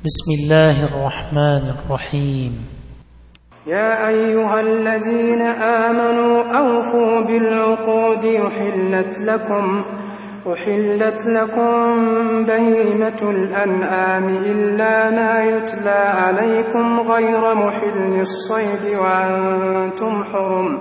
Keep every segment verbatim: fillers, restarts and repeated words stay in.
بسم الله الرحمن الرحيم. يا أيها الذين آمنوا أوفوا بالعقود أحلت لكم أحلت لكم بهيمة الأنعام إلا ما يتلى عليكم غير محل الصيد وأنتم حرم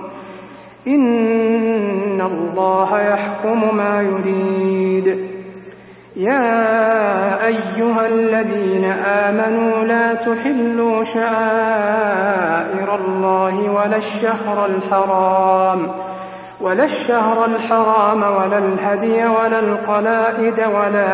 إن الله يحكم ما يريد. يا أيها الذين آمنوا لا تحلوا شعائر الله ولا الشهر الحرام ولا الشهر الحرام ولا الهدي ولا القلائد ولا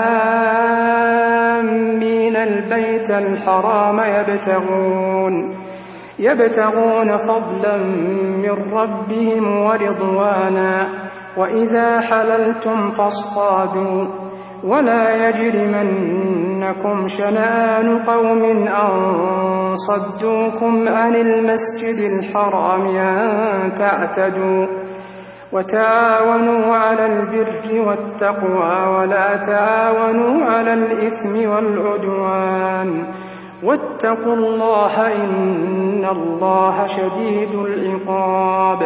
آمين البيت الحرام يبتغون يبتغون فضلا من ربهم ورضوانا وإذا حللتم فاصطادوا ولا يجرمنكم شنآن قوم أن صدوكم عن المسجد الحرام أن تعتدوا وتعاونوا على البر والتقوى ولا تعاونوا على الإثم والعدوان واتقوا الله إن الله شديد العقاب.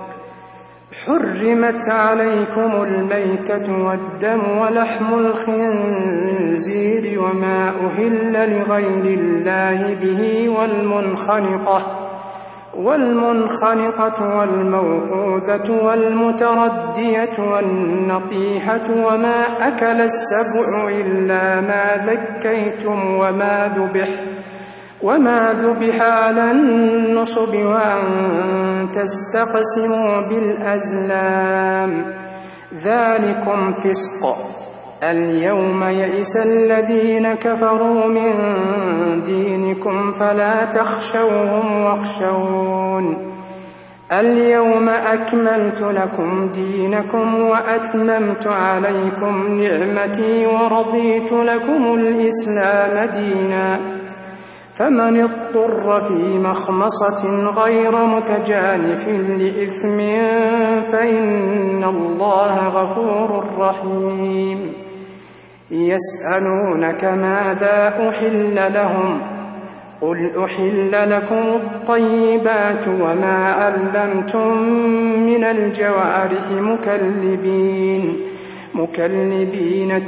حرمت عليكم الميتة والدم ولحم الخنزير وما أهل لغير الله به والمنخنقة والمنخنقة والموقوذة والمتردية والنطيحة وما أكل السبع إلا ما ذكيتم وما ذبح وما ذبح على النصب وأن تستقسموا بالأزلام ذلكم فسق. اليوم يئس الذين كفروا من دينكم فلا تخشوهم واخشون اليوم أكملت لكم دينكم وأتممت عليكم نعمتي ورضيت لكم الإسلام دينا فمن اضطر في مخمصة غير متجانف لإثم فإن الله غفور رحيم. يسألونك ماذا أحل لهم قل أحل لكم الطيبات وما علمتم من الجوارح مكلبين مكلبين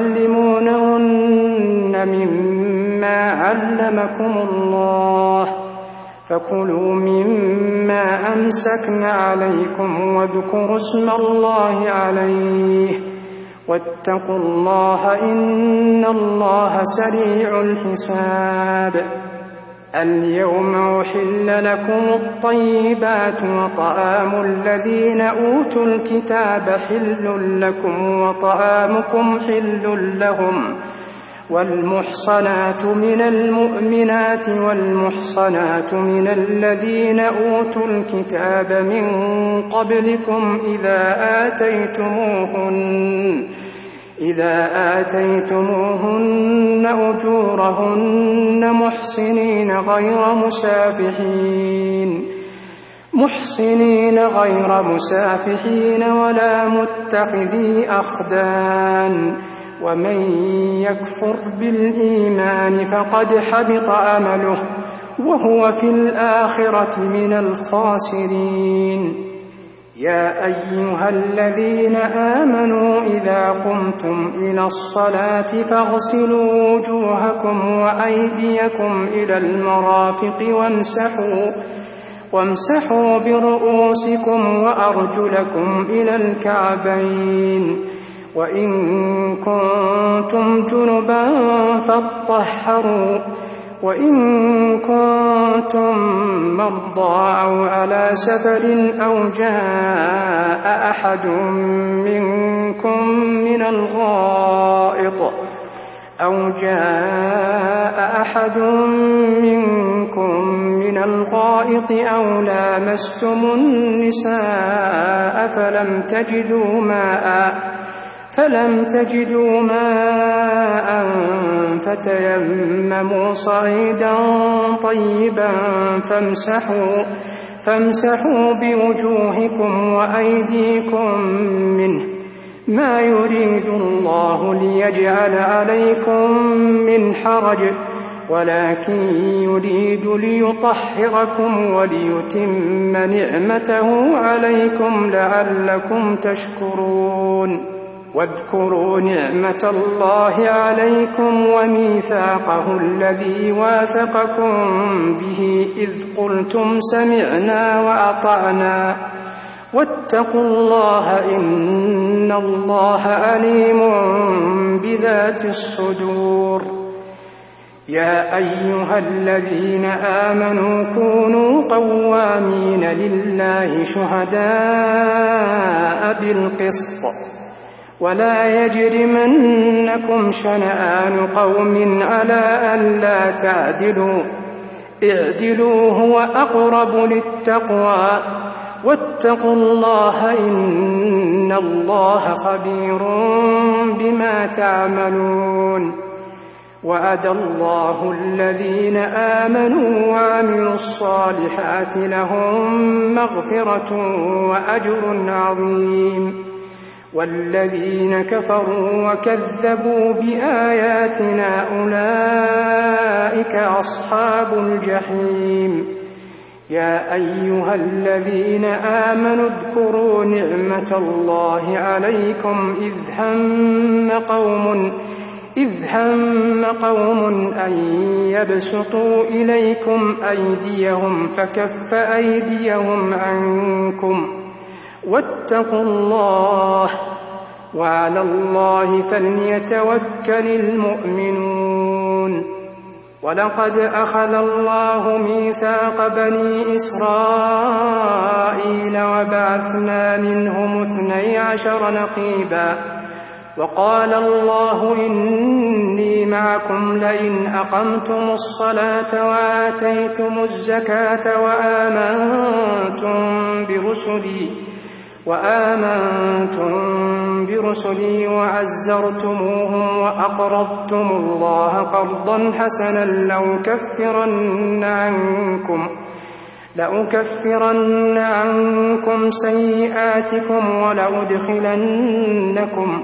تعلمونهن مما علمكم الله فكلوا مما أمسكن عليكم واذكروا اسم الله عليه واتقوا الله إن الله سريع الحساب. اليوم أحل لكم الطيبات وطعام الذين أوتوا الكتاب حل لكم وطعامكم حل لهم والمحصنات من المؤمنات والمحصنات من الذين أوتوا الكتاب من قبلكم إذا آتيتموهن إذا آتيتموهن أجورهن محصنين غير مسافحين محصنين غير مسافحين ولا متخذي أخدان ومن يكفر بالإيمان فقد حبط عمله وهو في الآخرة من الخاسرين. يا أيها الذين آمنوا إذا قمتم إلى الصلاة فاغسلوا وجوهكم وأيديكم إلى المرافق وامسحوا وامسحوا برؤوسكم وأرجلكم إلى الكعبين وإن كنتم جنبا فاطهروا وإن كنتم مرضى أو على سفر أو جاء أحد منكم من الغائط أو جاء أحد منكم من الغائط أو لامستم النساء فلم تجدوا ماء فلم تجدوا ماء فتيمموا صعيدا طيبا فامسحوا فامسحوا بوجوهكم وأيديكم منه ما يريد الله ليجعل عليكم من حرج ولكن يريد ليطهركم وليتم نعمته عليكم لعلكم تشكرون واذكروا نعمة الله عليكم وميثاقه الذي واثقكم به إذ قلتم سمعنا وأطعنا واتقوا الله إن الله عليم بذات الصدور. يا أيها الذين آمنوا كونوا قوامين لله شهداء بالقسط ولا يجرمنكم شنآن قوم على ألا تعدلوا اعدلوا هو أقرب للتقوى واتقوا الله إن الله خبير بما تعملون. وعد الله الذين آمنوا وعملوا الصالحات لهم مغفرة وأجر عظيم والذين كفروا وكذبوا بآياتنا أولئك أصحاب الجحيم. يا أيها الذين آمنوا اذكروا نعمة الله عليكم إذ هم قوم إذ هم قوم أن يبسطوا إليكم أيديهم فكف أيديهم عنكم واتقوا الله وعلى الله فليتوكل المؤمنون. ولقد أخذ الله ميثاق بني إسرائيل وبعثنا منهم اثني عشر نقيبا وقال الله إني معكم لئن أقمتم الصلاة وآتيتم الزكاة وآمنتم برسلي وآمنتم برسلي وعزرتموهم وأقرضتم الله قرضا حسنا لأكفرن عنكم لأكفرن عنكم سيئاتكم ولأدخلنكم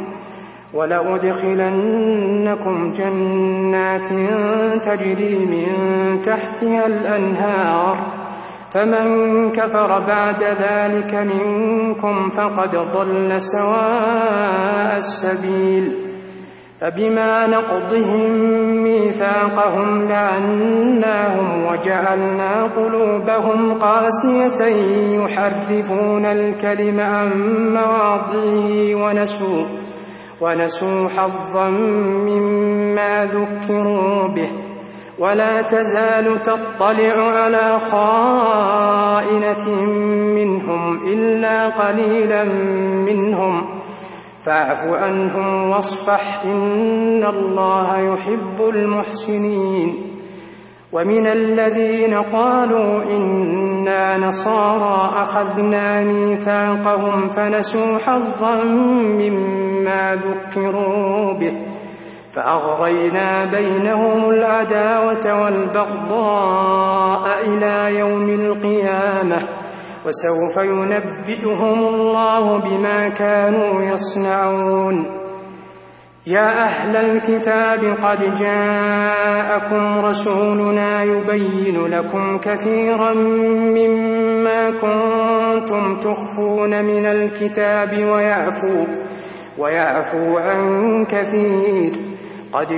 ولأدخلنكم جنات تجري من تحتها الأنهار فمن كفر بعد ذلك منكم فقد ضل سواء السبيل. فبما نقضهم ميثاقهم لعناهم وجعلنا قلوبهم قاسية يحرفون الكلم عن مواضعه ونسوا ونسوا حظا مما ذكروا به ولا تزال تطلع على خائنة منهم إلا قليلا منهم فاعف عنهم واصفح إن الله يحب المحسنين. ومن الذين قالوا إنا نصارى أخذنا ميثاقهم فنسوا حظا مما ذكروا به فأغرينا بينهم العداوة والبغضاء إلى يوم القيامة وسوف ينبئهم الله بما كانوا يصنعون. يا أهل الكتاب قد جاءكم رسولنا يبين لكم كثيرا مما كنتم تخفون من الكتاب ويعفو, ويعفو عن كثير. قد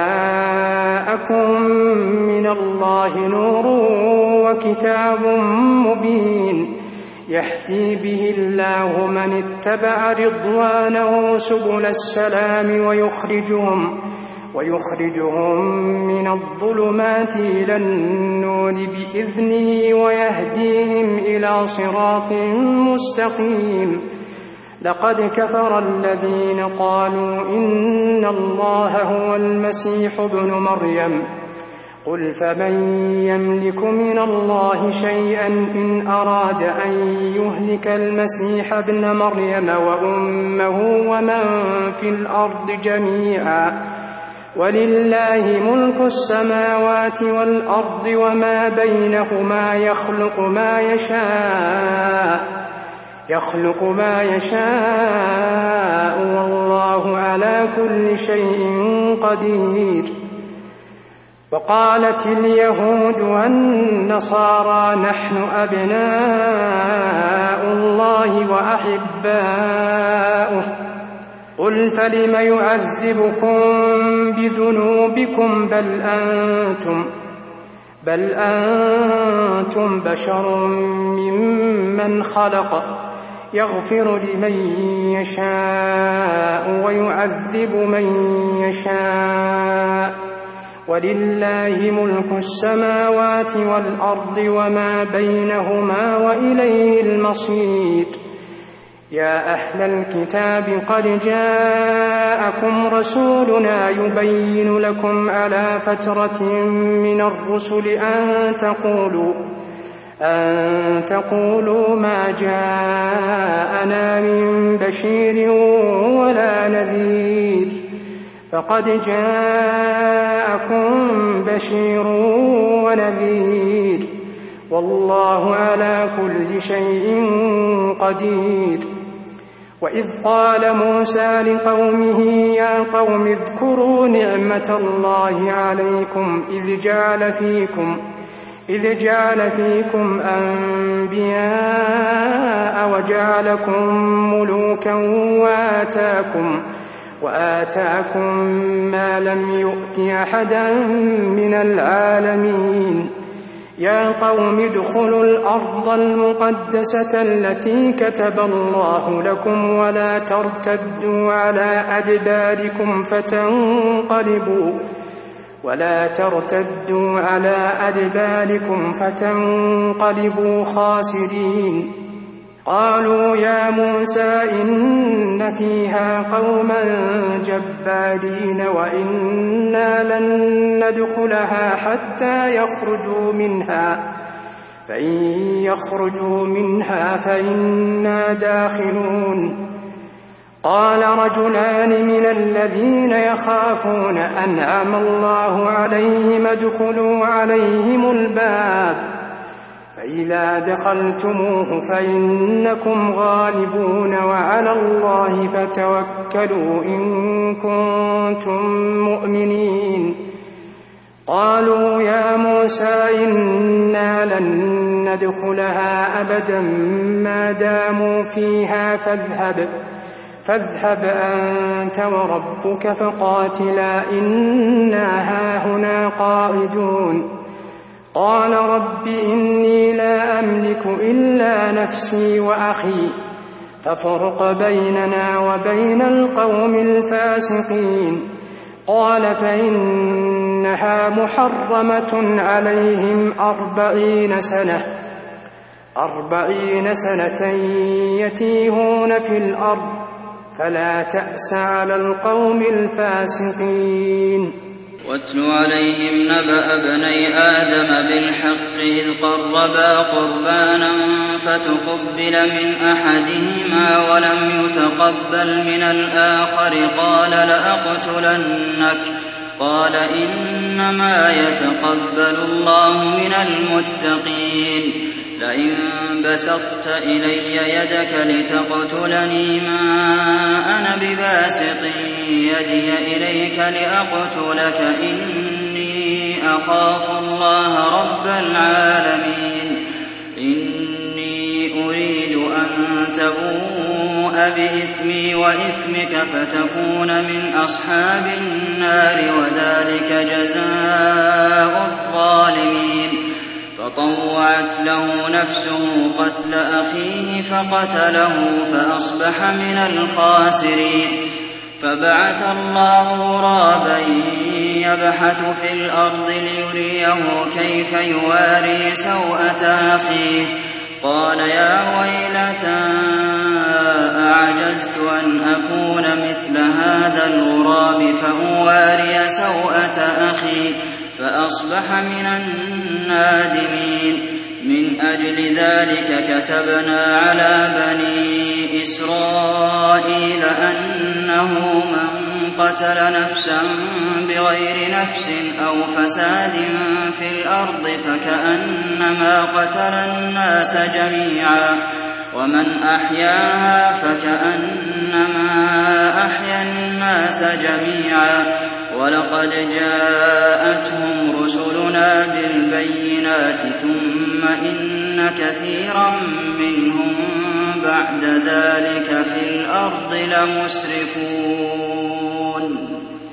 جاءكم من الله نور وكتاب مبين يهدي به الله من اتبع رضوانه سبل السلام ويخرجهم, ويخرجهم من الظلمات إلى النور بإذنه ويهديهم إلى صراط مستقيم. لقد كفر الذين قالوا إن الله هو المسيح ابن مريم قل فمن يملك من الله شيئا إن أراد أن يهلك المسيح ابن مريم وأمه ومن في الأرض جميعا ولله ملك السماوات والأرض وما بينهما يخلق ما يشاء يخلق ما يشاء والله على كل شيء قدير. وقالت اليهود والنصارى نحن أبناء الله وأحباؤه قل فلم يعذبكم بذنوبكم بل أنتم بل أنتم بشر ممن خلق يغفر لمن يشاء ويعذب من يشاء ولله ملك السماوات والأرض وما بينهما وإليه المصير. يا أهل الكتاب قد جاءكم رسولنا يبين لكم على فترة من الرسل أن تقولوا أن تقولوا ما جاءنا من بشير ولا نذير فقد جاءكم بشير ونذير والله على كل شيء قدير. وإذ قال موسى لقومه يا قوم اذكروا نعمة الله عليكم إذ جعل فيكم إذ جعل فيكم أنبياء وجعلكم ملوكا وآتاكم وآتاكم ما لم يؤت أحدا من العالمين. يا قوم ادخلوا الأرض المقدسة التي كتب الله لكم ولا ترتدوا على أدباركم فتنقلبوا ولا ترتدوا على أدباركم فتنقلبوا خاسرين. قالوا يا موسى إن فيها قوما جبارين وإنا لن ندخلها حتى يخرجوا منها فإن يخرجوا منها فإنا داخلون. قال رجلان من الذين يخافون أنعم الله عليهم ادخلوا عليهم الباب فإذا دخلتموه فإنكم غالبون وعلى الله فتوكلوا إن كنتم مؤمنين. قالوا يا موسى إنا لن ندخلها أبدا ما داموا فيها فاذهب فاذهب أنت وربك فقاتلا إنا هاهنا قاعدون. قال رب إني لا أملك إلا نفسي وأخي فافرق بيننا وبين القوم الفاسقين. قال فإنها محرمة عليهم أربعين سنة أربعين سنة يتيهون في الأرض فلا تأس على القوم الفاسقين. واتل عليهم نبأ ابني آدم بالحق إذ قربا قربانا فتقبل من أحدهما ولم يتقبل من الآخر قال لأقتلنك قال إنما يتقبل الله من المتقين. لئن بسطت إلي يدك لتقتلني ما أنا بباسط يدي إليك لأقتلك إني أخاف الله رب العالمين. إني أريد أن تبوء بإثمي وإثمك فتكون من أصحاب النار وذلك جزاء الظالمين. فطوعت له نفسه قتل أخيه فقتله فأصبح من الخاسرين. فبعث الله غرابا يبحث في الأرض ليريه كيف يواري سوءة أخيه قال يا ويلتى أعجزت أن أكون مثل هذا الغراب فأواري سوءة أخي فأصبح من النادمين. من أجل ذلك كتبنا على بني إسرائيل أنه من قتل نفسا بغير نفس أو فساد في الأرض فكأنما قتل الناس جميعا ومن أحياها فكأنما أحيا الناس جميعا ولقد جاءتهم رسلنا بالبينات ثم إن كثيرا منهم بعد ذلك في الأرض لمسرفون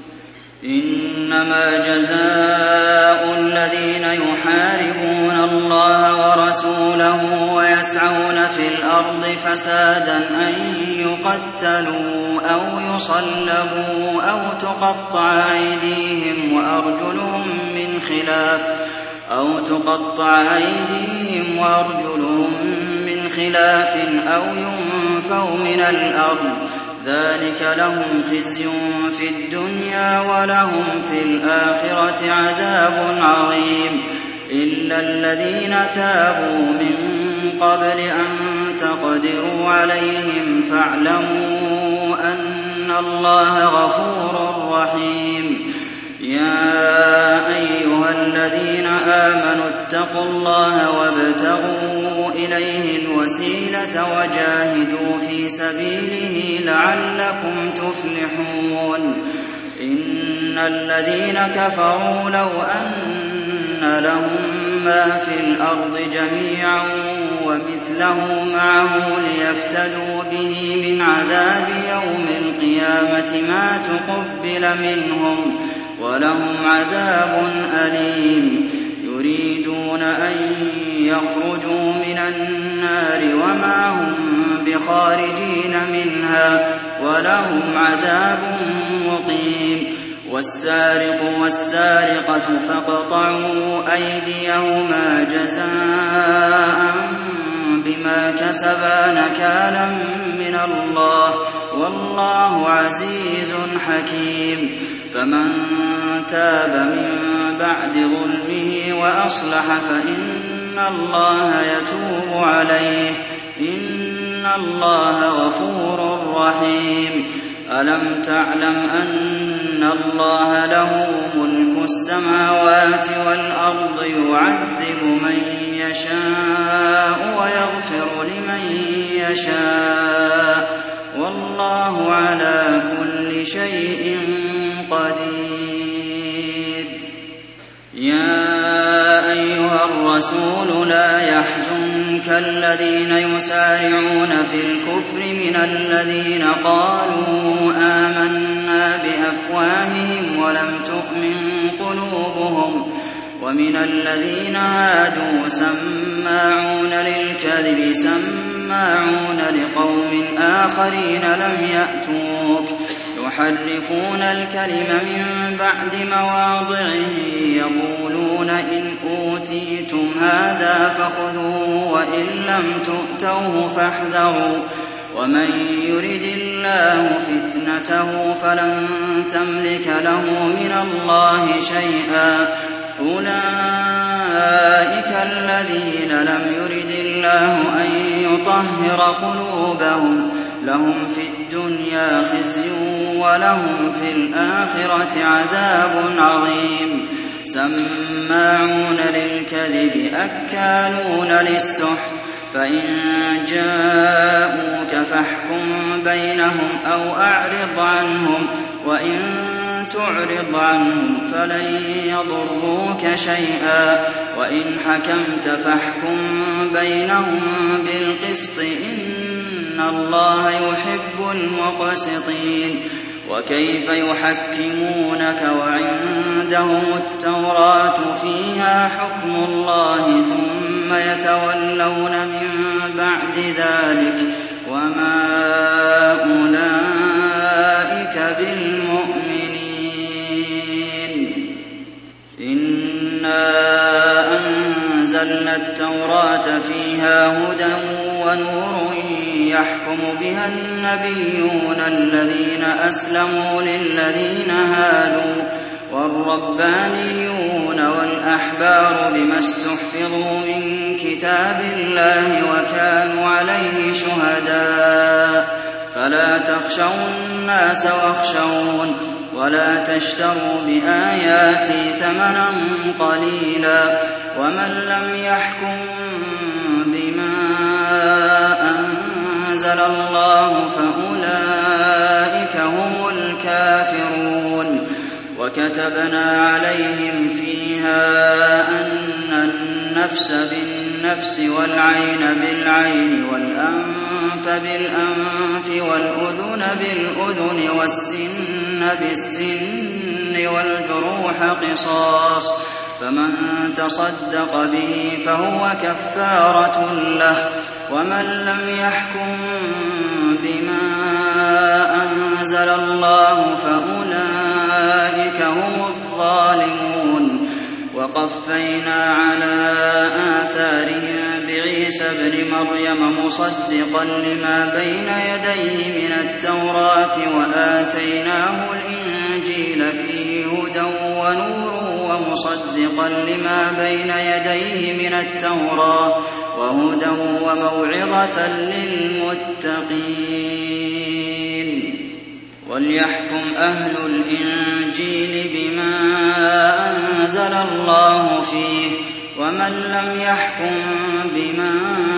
إنما جزاء الذين يحاربون الله ورسوله ويسعون في الأرض فسادا أن يقتلوا أو يصلبوا أو تقطع أيديهم وأرجلهم من خلاف أو تقطع أيديهم وأرجلهم من خلاف أو ينفوا من الأرض ذلك لهم خزي في الدنيا ولهم في الآخرة عذاب عظيم إلا الذين تابوا من قبل أن تقدروا عليهم فاعلموا أن الله غفور رحيم يا أيها الذين آمنوا اتقوا الله وابتغوا إليه الوسيلة وجاهدوا في سبيله لعلكم تفلحون إن الذين كفروا لو أن لهم ما في الأرض جميعا ومثله معه ليفتدوا به من عذاب يوم القيامة ما تقبل منهم ولهم عذاب أليم يريدون أن يخرجوا من النار وما هم بخارجين منها ولهم عذاب مقيم والسارق والسارقة فاقطعوا أيديهما جزاء بما كسبا نكالا من الله والله عزيز حكيم فمن تاب من بعد ظلمه وأصلح فإن الله يتوب عليه إن الله غفور رحيم ألم تعلم أن الله له ملك السماوات والأرض يعذب من يشاء ويغفر لمن يشاء والله على كل شيء قدير يا أيها الرسول لا يحزنك الذين يسارعون في الكفر من الذين قالوا آمنا بأفواههم ولم تؤمن قلوبهم ومن الذين هادوا سماعون للكذب سماعون لقوم آخرين لم يأتوك يحرفون الكلم من بعد مواضعه يقولون إن أوتيتم هذا فخذوه وإن لم تؤتوه فاحذروا ومن يرد الله فتنته فلن تملك له من الله شيئا أولئك الذين لم يرد الله أن يطهر قلوبهم لهم في الدنيا خزي ولهم في الآخرة عذاب عظيم سماعون للكذب أكالون للسحت فإن جاءوك فاحكم بينهم أو أعرض عنهم وإن تعرض عنهم فلن يضروك شيئا وإن حكمت فاحكم بينهم بالقسط إن الله يحب المقسطين وكيف يحكمونك وعندهم التوراة فيها حكم الله ثم يتولون من بعد ذلك وما أولئك بالمؤمنين إنا أنزلنا التوراة فيها هدى ونور يحكم بها النبيون الذين أسلموا للذين هادوا والربانيون والأحبار بما استحفظوا من كتاب الله وكانوا عليه شهداء فلا تخشوا الناس واخشون ولا تشتروا بآياتي ثمنا قليلا ومن لم يحكم بما أنزل أنزل الله فأولئك هم الكافرون. وكتبنا عليهم فيها أن النفس بالنفس والعين بالعين والأنف بالأنف والأذن بالأذن والسن بالسن والجروح قصاص، فمن تصدق به فهو كفارة له. ومن لم يحكم بما أنزل الله فأولئك هم الظالمون. وقفينا على آثارهم بعيسى ابن مريم مصدقا لما بين يديه من التوراة وآتيناه الإنجيل فيه هدى ونور ومصدقا لما بين يديه من التوراة وهدى وموعظة للمتقين. وليحكم أهل الإنجيل بما أنزل الله فيه، ومن لم يحكم بما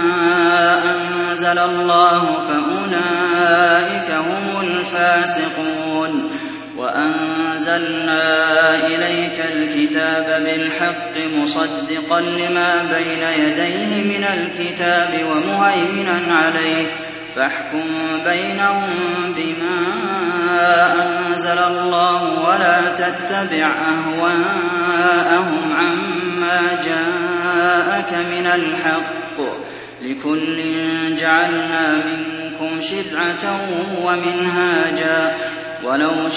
أنزل الله فأولئك هم الفاسقون. وأنزلنا إليك الكتاب بالحق مصدقا لما بين يديه من الكتاب ومهيمنا عليه، فاحكم بينهم بما أنزل الله ولا تتبع أهواءهم عما جاءك من الحق، لكل جعلنا منكم شرعة ومنهاجا، ولو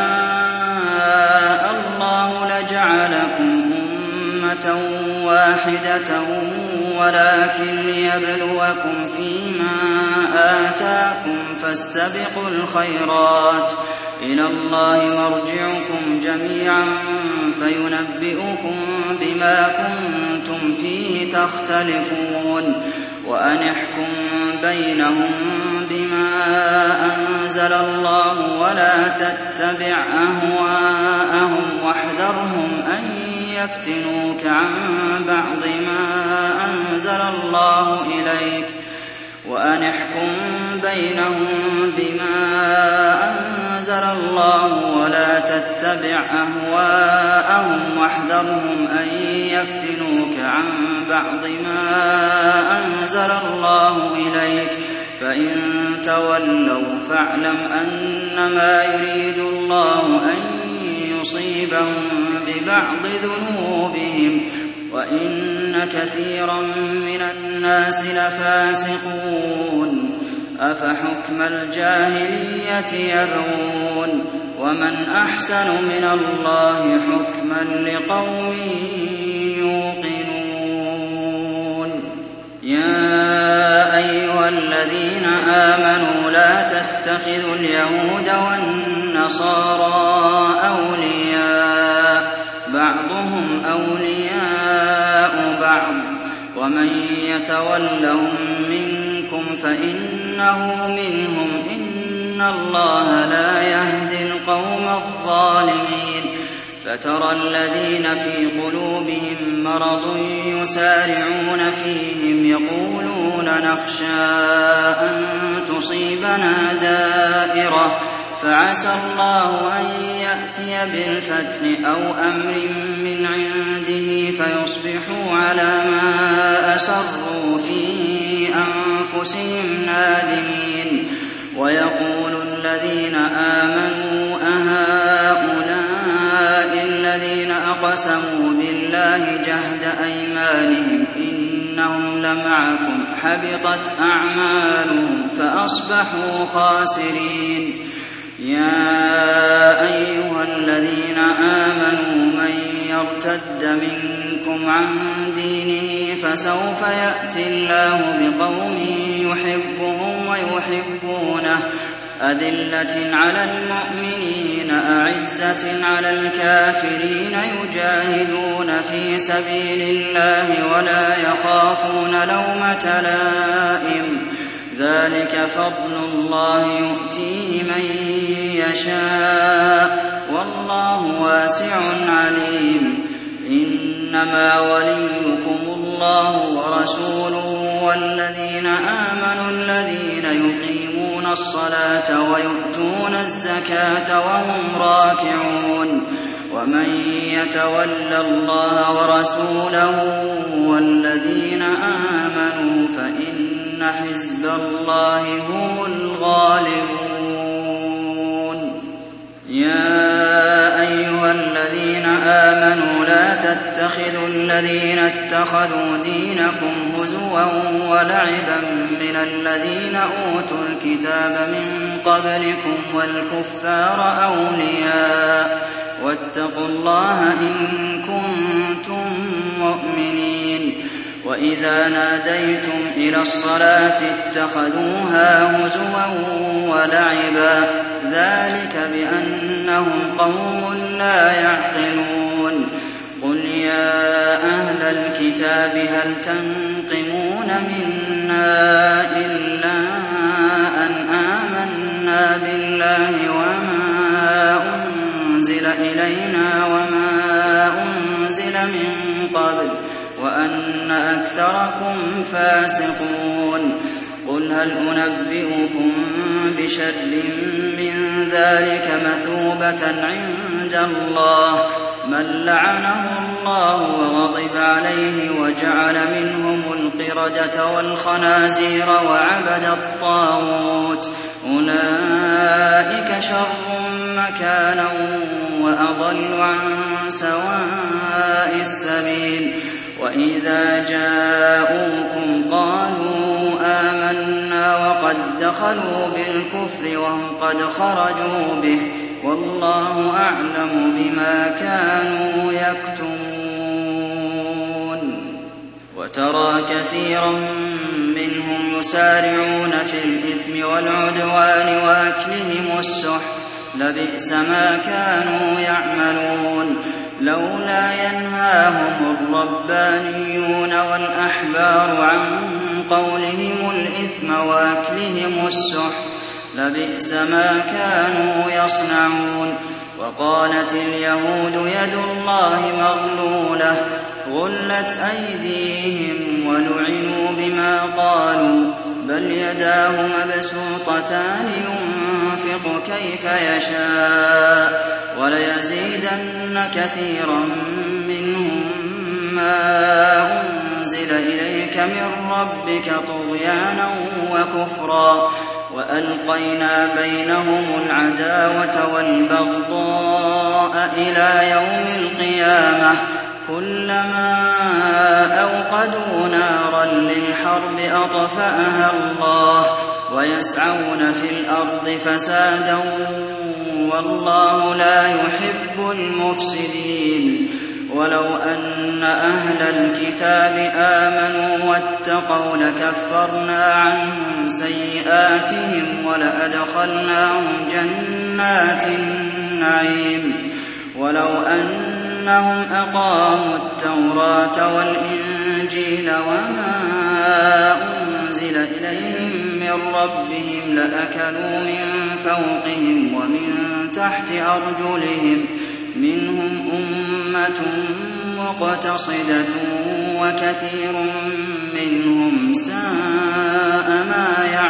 شاء الله لجعلكم أمة واحدة ولكن ليبلوكم فيما آتاكم فاستبقوا الخيرات، إلى الله مرجعكم جميعا فينبئكم بما كنتم فيه تختلفون. وأن احكم بينهم بما أنزل الله ولا تتبع أهواءهم واحذرهم أن يفتنوك عن بعض ما أنزل الله إليك. وأن احكم بينهم بما أنزل الله ولا تتبع أهواءهم واحذرهم أن يفتنوك عن بعض ما أنزل الله إليك، فإن تولوا فاعلم أنما يريد الله أن يصيبهم ببعض ذنوبهم، وإن كثيرا من الناس لفاسقون. أفحكم الجاهلية يبغون، ومن أحسن من الله حكما لقوم يوقنون. يا أيها الذين آمنوا لا تتخذوا اليهود والنصارى أولياء، بعضهم أولياء بعض، ومن يتولهم منكم فإنه منهم، إن الله لا يهدي القوم الظالمين. فترى الذين في قلوبهم مرض يسارعون فيهم يقولون نخشى أن تصيبنا دائرة، فعسى الله أن يأتي بالفتح أو أمر من عنده فيصبحوا على ما أسروا في أنفسهم نادمين. ويقول الذين آمنوا أهؤلاء الذين أقسموا بالله جهد أيمانهم إنهم لمعكم حبطت أعمالهم فأصبحوا خاسرين. يا أيها الذين آمنوا من يرتد منكم عن دينه فسوف يأتي الله بقوم يحبهم ويحبونه، أذلة على المؤمنين أعزة على الكافرين يجاهدون في سبيل الله ولا يخافون لومة لائم، ذلك فضل الله يؤتيه من يشاء والله واسع عليم. إنما وليكم الله ورسوله والذين آمنوا الذين يقيمون الصلاة ويؤتون الزكاة وهم راكعون ومن يتول الله ورسوله والذين آمنوا فإن حزب الله هم الغالبون. يا أيها الذين آمنوا لا تتخذوا الذين اتخذوا دينكم هزوا ولعبا من الذين أوتوا الكتاب من قبلكم والكفار أولياء واتقوا الله إن كنتم مؤمنين. وإذا ناديتم إلى الصلاة اتخذوها هزوا ولعبا ذلك بأنهم قوم لا يعقلون. قل يا أهل الكتاب هل تنقمون منا إلا أن آمنا بالله وما أنزل إلينا وما أنزل من قبل وأن أكثركم فاسقون. قل هل أنبئكم بشر من ذلك مثوبة عند الله من لعنه الله وغضب عليه وجعل منهم القردة والخنازير وعبد الطاغوت أولئك شر مكانا وأضل عن سواء السبيل. وإذا جاءوكم قالوا آمنا وقد دخلوا بالكفر وهم قد خرجوا به والله أعلم بما كانوا يكتمون. وترى كثيرا منهم يسارعون في الإثم والعدوان وأكلهم السحت لبئس ما كانوا يعملون. لولا ينهاهم الربانيون والأحبار عن قولهم الإثم وأكلهم السحت لبئس ما كانوا يصنعون. وقالت اليهود يد الله مغلولة غلت أيديهم ولعنوا بما قالوا بل يداه مبسوطتان ينفق كيف يشاء وليزيدن كثيرا منهم ما أنزل إليك من ربك طغيانا وكفرا وألقينا بينهم العداوة والبغضاء إلى يوم القيامة كلما أوقدوا نارا للحرب أطفأها الله ويسعون في الأرض فسادا والله لا يحب المفسدين. ولو أن أهل الكتاب آمنوا واتقوا لكفرنا عنهم سيئاتهم ولأدخلناهم جنات النعيم. ولو أنهم أقاموا التوراة والإنجيل وما أنزل إليهم من ربهم لأكلوا من فوقهم ومن تحت أرجلهم منهم أمة مقتصدة وكثير منهم ساء ما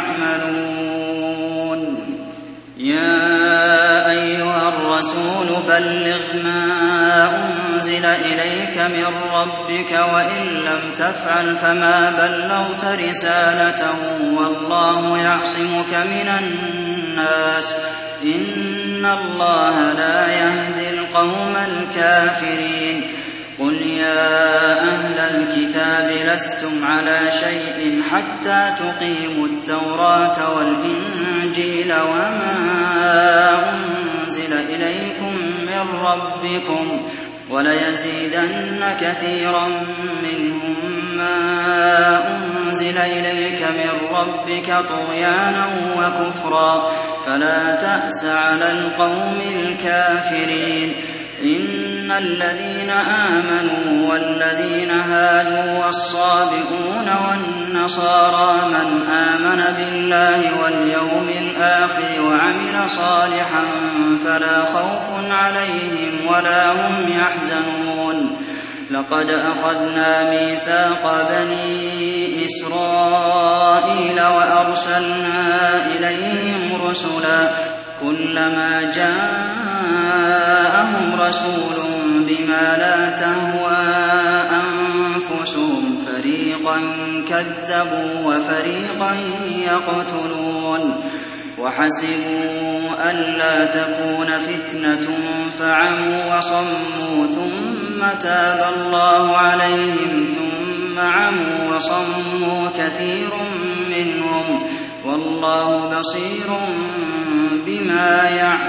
يعملون. يا أيها الرسول بلغ ما أنزل إليك من ربك وإن لم تفعل فما بلغت رسالته والله يعصمك من الناس إن الله لا يهدي القوم الكافرين. قل يا أهل الكتاب لستم على شيء حتى تقيموا التوراة والإنجيل وما أنزل إليكم من ربكم وليزيدن كثيرا منهم ما أنزل إليك من ربك طغيانا وكفرا فلا تأس على القوم الكافرين. إن الذين آمنوا والذين هادوا والصابئون والنصارى من آمن بالله واليوم الآخر وعمل صالحا فلا خوف عليهم ولا هم يحزنون. لقد أخذنا ميثاق بني إسرائيل وأرسلنا إليهم رسلا كلما جاءهم رسول بما لا تهوى أنفسهم فريقا كذبوا وفريقا يقتلون وحسبوا ألا تكون فتنة فعموا وصموا ثم تاب الله عليهم ثم عموا وصموا كثير منهم والله بصير بما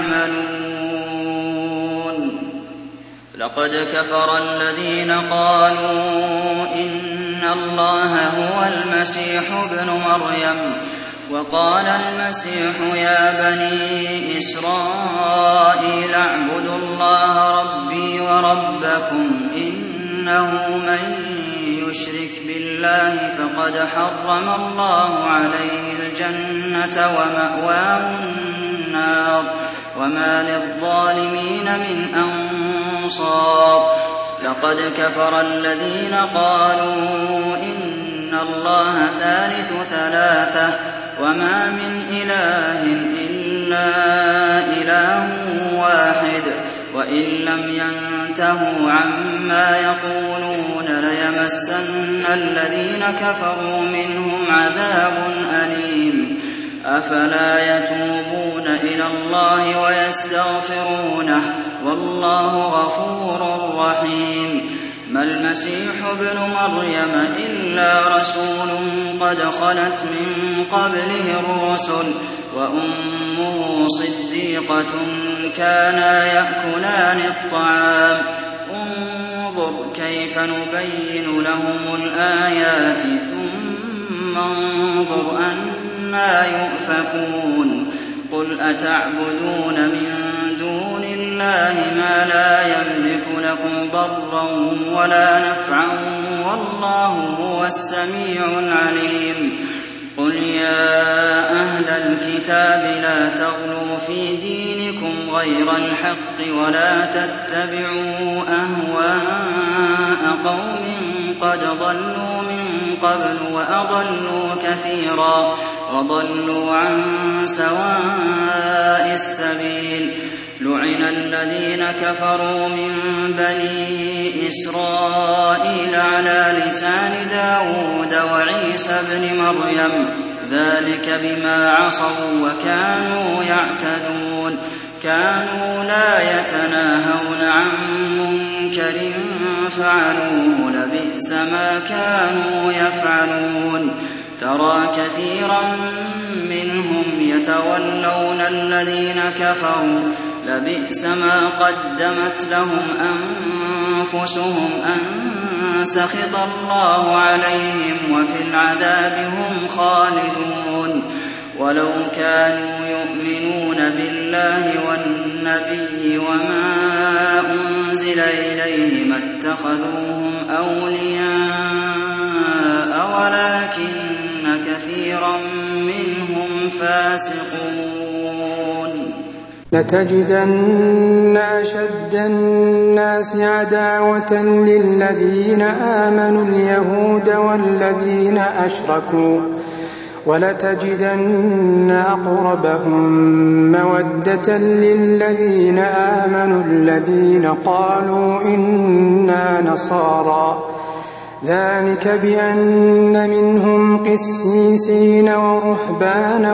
يعملون. لقد كفر الذين قالوا إن الله هو المسيح ابن مريم وقال المسيح يا بني إسرائيل اعبدوا الله ربي وربكم إنه من يشرك بالله فقد حرم الله عليه الجنة ومأواه النار وما للظالمين من أنصار. لقد كفر الذين قالوا إن الله ثالث ثلاثة وما من إله إلا إله واحد وإن لم ينتهوا عما يقولون ليمسن الذين كفروا منهم عذاب أليم. أفلا يتوبون إلى الله ويستغفرونه والله غفور رحيم. ما المسيح ابن مريم إلا رسول قد خلت من قبله الرسل وأمه صديقة كانا يأكلان الطعام انظر كيف نبين لهم الآيات ثم انظر أنى يؤفكون. قل أتعبدون من دون الله ما لا يملك لكم ضرا ولا نفعا والله هو السميع العليم. قل يا أهل الكتاب لا تغلوا في دينكم غير الحق ولا تتبعوا أهواء قوم قد ضلوا من قبل وأضلوا كثيرا وضلوا عن سواء السبيل. لعن الذين كفروا من بني إسرائيل على لسان داود وعيسى بن مريم ذلك بما عصوا وكانوا يعتدون كانوا لا يتناهون عن منكر فعلوه لبئس ما كانوا يفعلون. ترى كثيرا منهم يتولون الذين كفروا لبئس ما قدمت لهم أنفسهم أن سخط الله عليهم وفي العذاب هم خالدون. ولو كانوا يؤمنون بالله والنبي وما أنزل إليه ما اتخذوهم أولياء ولكن كثيرا منهم فاسقون. لتجدن أشد الناس عداوة للذين آمنوا اليهود والذين أشركوا ولتجدن أقربهم مودة للذين آمنوا الذين قالوا إنا نصارى ذلك بأن منهم قسيسين ورهبانا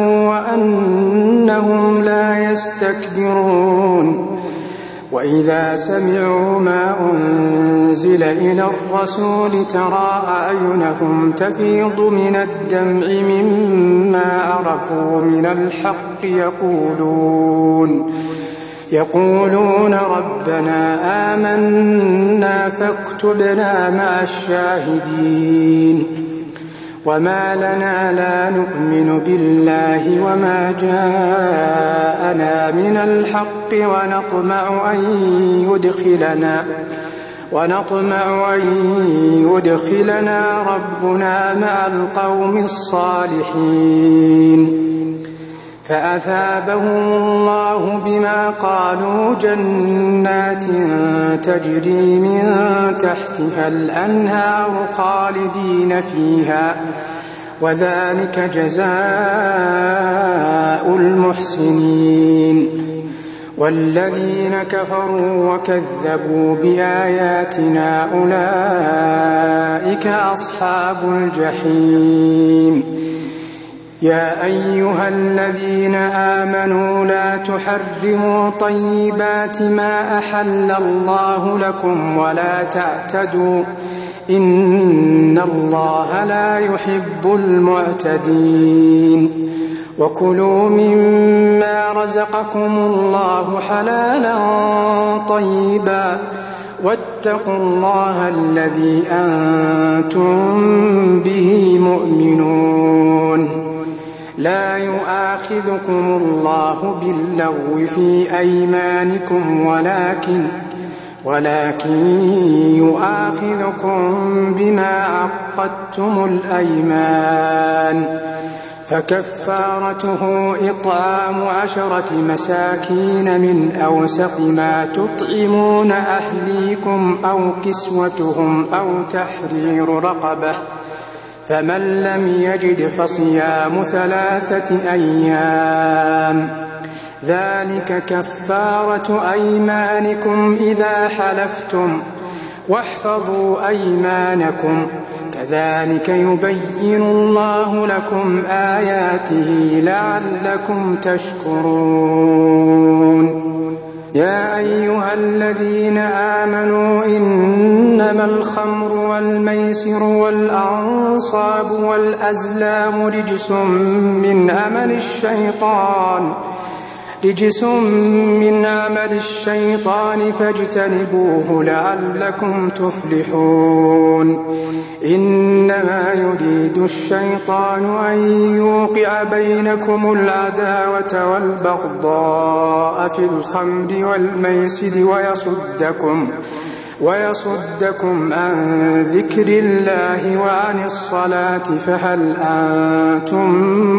وأنهم لا يستكبرون. وإذا سمعوا ما أنزل إلى الرسول ترى أعينهم تفيض من الدمع مما عرفوا من الحق يقولون يقولون ربنا آمنا فاكتبنا مع الشاهدين. وما لنا لا نؤمن بالله وما جاءنا من الحق ونطمع أن يدخلنا ونطمع أن يدخلنا ربنا مع القوم الصالحين. فأثابهم الله بما قالوا جنات تجري من تحتها الأنهار خالدين فيها وذلك جزاء المحسنين. والذين كفروا وكذبوا بآياتنا أولئك أصحاب الجحيم. يا أيها الذين آمنوا لا تحرموا طيبات ما أحل الله لكم ولا تعتدوا إن الله لا يحب المعتدين. وكلوا مما رزقكم الله حلالا طيبا واتقوا الله الذي أنتم به مؤمنون. لا يؤاخذكم الله باللغو في أيمانكم ولكن ولكن يؤاخذكم بما عقدتم الأيمان فكفارته إطعام عشرة مساكين من أوسط ما تطعمون أهليكم أو كسوتهم أو تحرير رقبة فمن لم يجد فصيام ثلاثة أيام ذلك كفارة أيمانكم إذا حلفتم واحفظوا أيمانكم كذلك يبين الله لكم آياته لعلكم تشكرون. يا أيها الذين آمنوا إنما الخمر والميسر والأنصاب والأزلام رجس من عمل الشيطان رجس من عمل الشيطان فاجتنبوه لعلكم تفلحون. إنما يريد الشيطان أن يوقع بينكم العداوة والبغضاء في الخمر والميسر ويصدكم ويصدكم عن ذكر الله وعن الصلاة فهل أنتم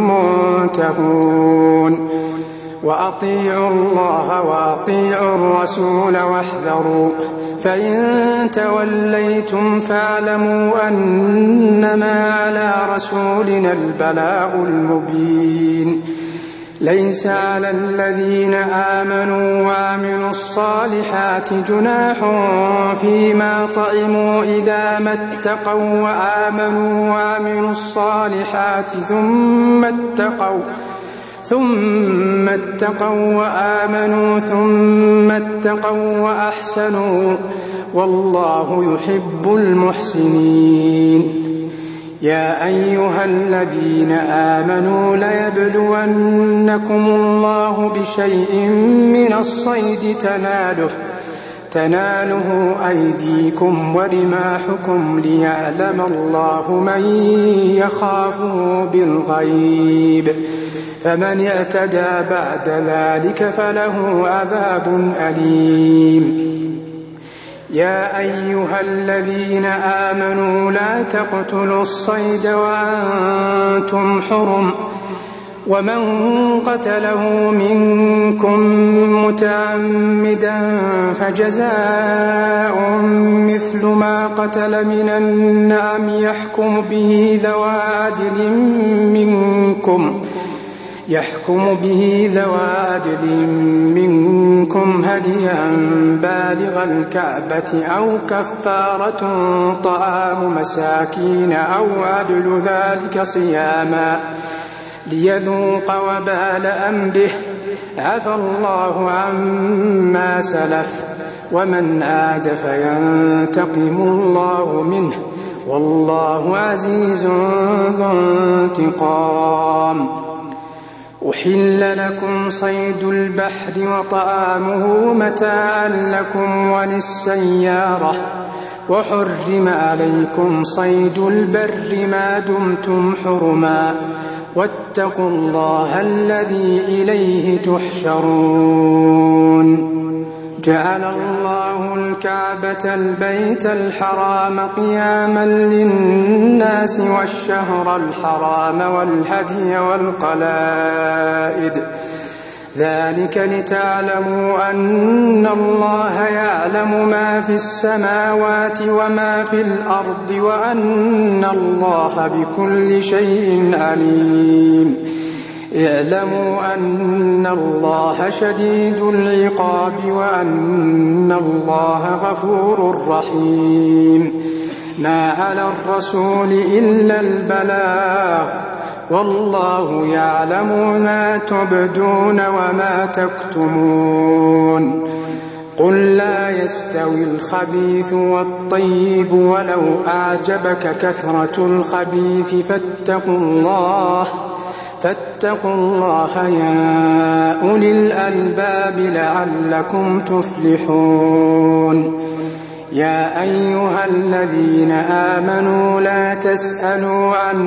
منتهون. وأطيعوا الله وأطيعوا الرسول واحذروا فإن توليتم فاعلموا أنما على رسولنا البلاغ المبين. ليس على الذين آمنوا وعملوا الصالحات جناح فيما طعموا إذا ما اتقوا وآمنوا وعملوا الصالحات ثم اتقوا ثم اتقوا وآمنوا ثم اتقوا وأحسنوا والله يحب المحسنين. يا أيها الذين آمنوا ليبلونكم الله بشيء من الصيد تناله تناله أيديكم ورماحكم ليعلم الله من يخافه بالغيب فمن اعتدى بعد ذلك فله عذاب أليم. يا أيها الذين آمنوا لا تقتلوا الصيد وأنتم حرم ومن قتله منكم متعمدا فجزاء مثل ما قتل من النعم يحكم به ذوى عدل منكم يحكم به ذوى عدل منكم هديا بالغ الكعبة أو كفارة طعام مساكين أو عدل ذلك صياما ليذوق وبال أمره عفى الله عما سلف ومن عاد فينتقم الله منه والله عزيز ذو انتقام. أحل لكم صيد البحر وطعامه متاعا لكم وللسيارة وحرم عليكم صيد البر ما دمتم حرما واتقوا الله الذي إليه تحشرون. جعل الله الكعبة البيت الحرام قياما للناس والشهر الحرام والهدي والقلائد ذلك لتعلموا أن الله يعلم ما في السماوات وما في الأرض وأن الله بكل شيء عليم. اعلموا أن الله شديد العقاب وأن الله غفور رحيم. ما على الرسول إلا البلاغ والله يعلم ما تبدون وما تكتمون. قل لا يستوي الخبيث والطيب ولو أعجبك كثرة الخبيث فاتقوا الله فاتقوا الله يا أولي الألباب لعلكم تفلحون. يا أيها الذين آمنوا لا تسألوا عن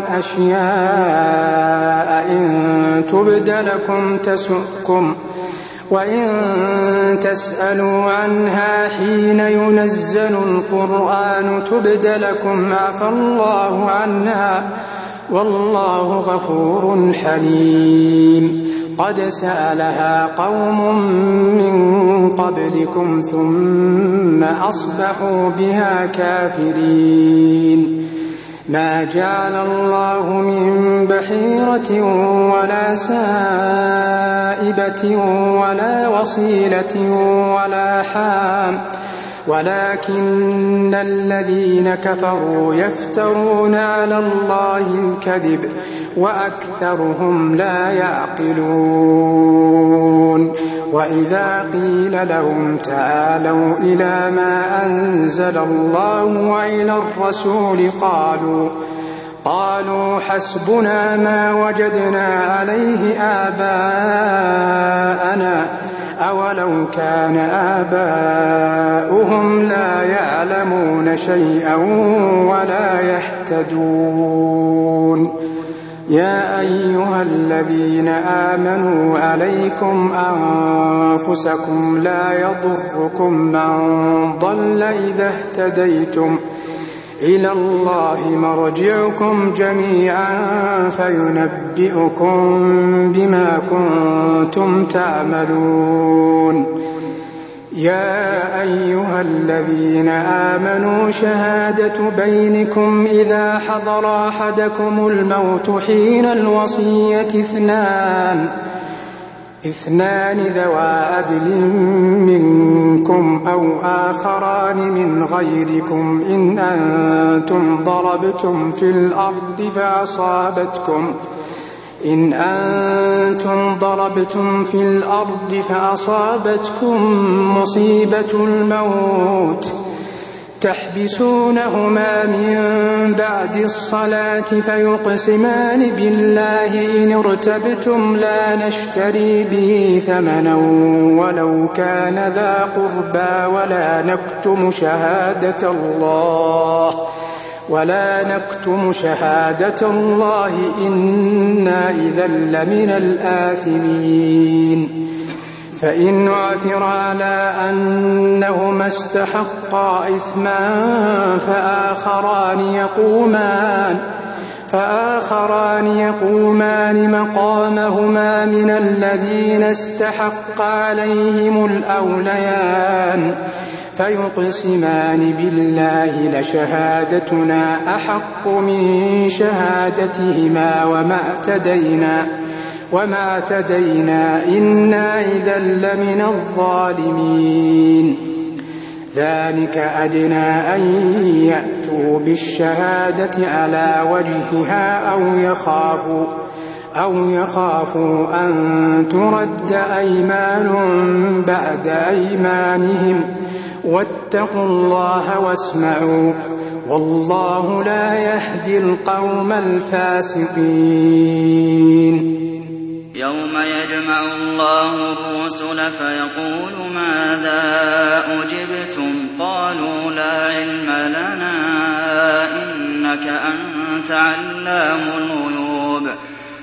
أشياء إن تبد لكم تسؤكم وإن تسألوا عنها حين ينزل القرآن تبد لكم عفى الله عنها والله غفور حليم. قد سألها قوم من قبلكم ثم أصبحوا بها كافرين. ما جعل الله من بحيرة ولا سائبة ولا وصيلة ولا حام ولكن الذين كفروا يفترون على الله الكذب وأكثرهم لا يعقلون. وإذا قيل لهم تعالوا إلى ما أنزل الله وإلى الرسول قالوا قالوا حسبنا ما وجدنا عليه آباءنا أولو كان آباؤهم لا يعلمون شيئا ولا يهتدون. يا أيها الذين آمنوا عليكم أنفسكم لا يضركم من ضل إذا اهتديتم إلى الله مرجعكم جميعا فينبئكم بما كنتم تعملون. يا أيها الذين آمنوا شهادة بينكم إذا حضر أحدكم الموت حين الوصية اثنان اثنان ذوى عدل منكم أو آخران من غيركم إن أنتم ضربتم في الأرض فأصابتكم إن أنتم ضربتم في الأرض فأصابتكم مصيبة الموت تحبسونهما من بعد الصلاة فيقسمان بالله إن ارتبتم لا نشتري به ثمنا ولو كان ذا قربى ولا نكتم شهادة الله ولا نكتم شهادة الله إنا إذا لمن الآثمين. فإن عثر على أنهما استحقا إثما فآخران يقومان فآخران يقومان مقامهما من الذين استحق عليهم الأوليان فيقسمان بالله لشهادتنا أحق من شهادتهما وما اعتدينا وما اعتدينا إنا إذا لمن الظالمين. ذلك أدنى أن يأتوا بالشهادة على وجهها أو يخافوا أو يخافوا أن ترد أيمان بعد أيمانهم واتقوا الله واسمعوا والله لا يهدي القوم الفاسقين. يوم يجمع الله الرسل فيقول ماذا أجبتم قالوا لا علم لنا إنك أنت علام الغيوب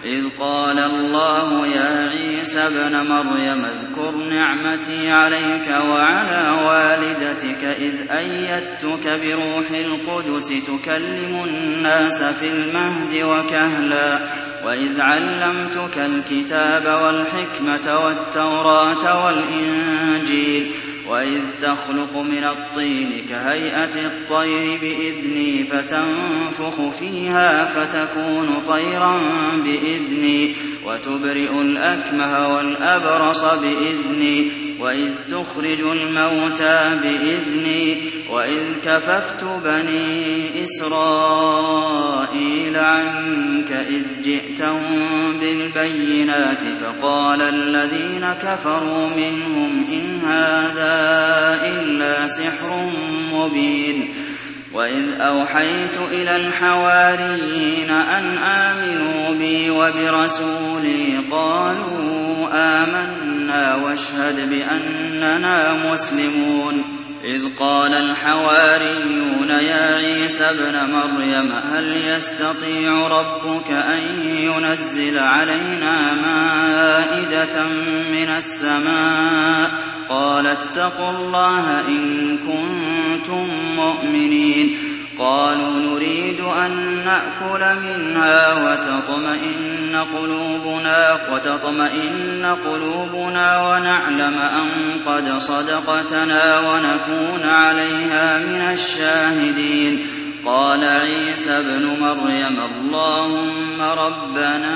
إذ قال الله يا عيسى ابن مريم اذكر نعمتي عليك وعلى والدتك إذ أيدتك بروح القدس تكلم الناس في المهد وكهلا وإذ علمتك الكتاب والحكمة والتوراة والإنجيل وإذ تخلق من الطين كهيئة الطير بإذني فتنفخ فيها فتكون طيرا بإذني وتبرئ الأكمه والأبرص بإذني وإذ تخرج الموتى بإذني وإذ كففت بني إسرائيل عنك إذ جئتهم بالبينات فقال الذين كفروا منهم إن هذا إلا سحر مبين وإذ أوحيت إلى الحواريين أن آمنوا بي وبرسولي قالوا آمنا واشهد بأننا مسلمون إذ قال الحواريون يا عيسى ابن مريم هل يستطيع ربك أن ينزل علينا مائدة من السماء قال اتقوا الله إن كنتم مؤمنين قالوا نريد أن نأكل منها وتطمئن قلوبنا وتطمئن قلوبنا ونعلم أن قد صدقتنا ونكون عليها من الشاهدين قال عيسى ابن مريم اللهم ربنا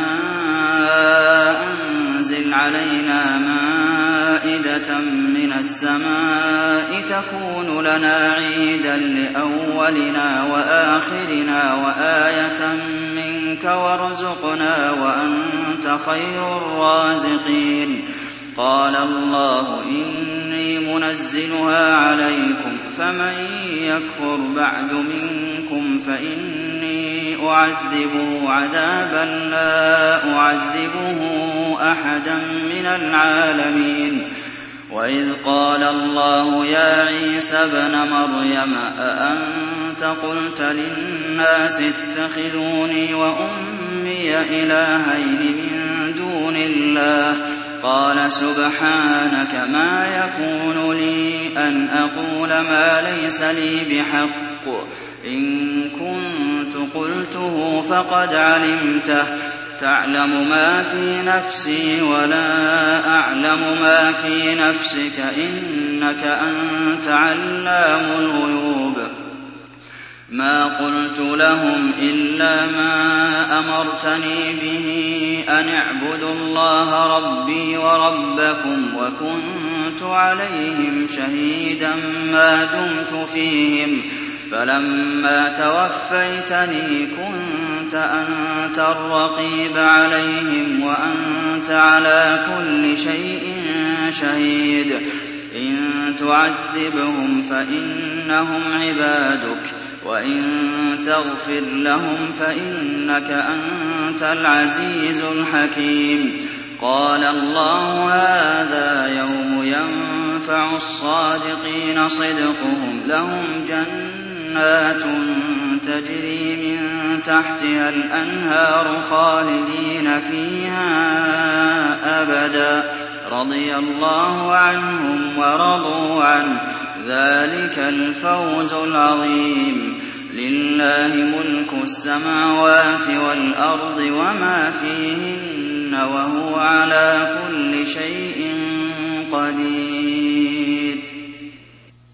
أنزل علينا مائدة من السماء تكون لنا عيدا لأولنا وآخرنا وآية منك وارزقنا وأنت خير الرازقين قال الله إني منزلها عليكم فمن يكفر بعد منكم فإني أعذبه عذابا لا أعذبه أحدا من العالمين وإذ قال الله يا عيسى ابن مريم أأنت قلت للناس اتخذوني وأمي إلهين من دون الله قال سبحانك ما يكون لي أن أقول ما ليس لي بحق إن كنت قلته فقد علمته تعلم ما في نفسي ولا أعلم ما في نفسك إنك أنت علام الغيوب ما قلت لهم إلا ما أمرتني به أن اعبدوا الله ربي وربكم وكنت عليهم شهيدا ما دمت فيهم فلما توفيتني كنت أنت الرقيب عليهم وأنت على كل شيء شهيد إن تعذبهم فإنهم عبادك وإن تغفر لهم فإنك أنت العزيز الحكيم قال الله هذا يوم ينفع الصادقين صدقهم لهم جنات تجري من تحتها الأنهار خالدين فيها أبدا رضي الله عنهم ورضوا عنه ذلك الفوز العظيم لله ملك السماوات والأرض وما فيهن وهو على كل شيء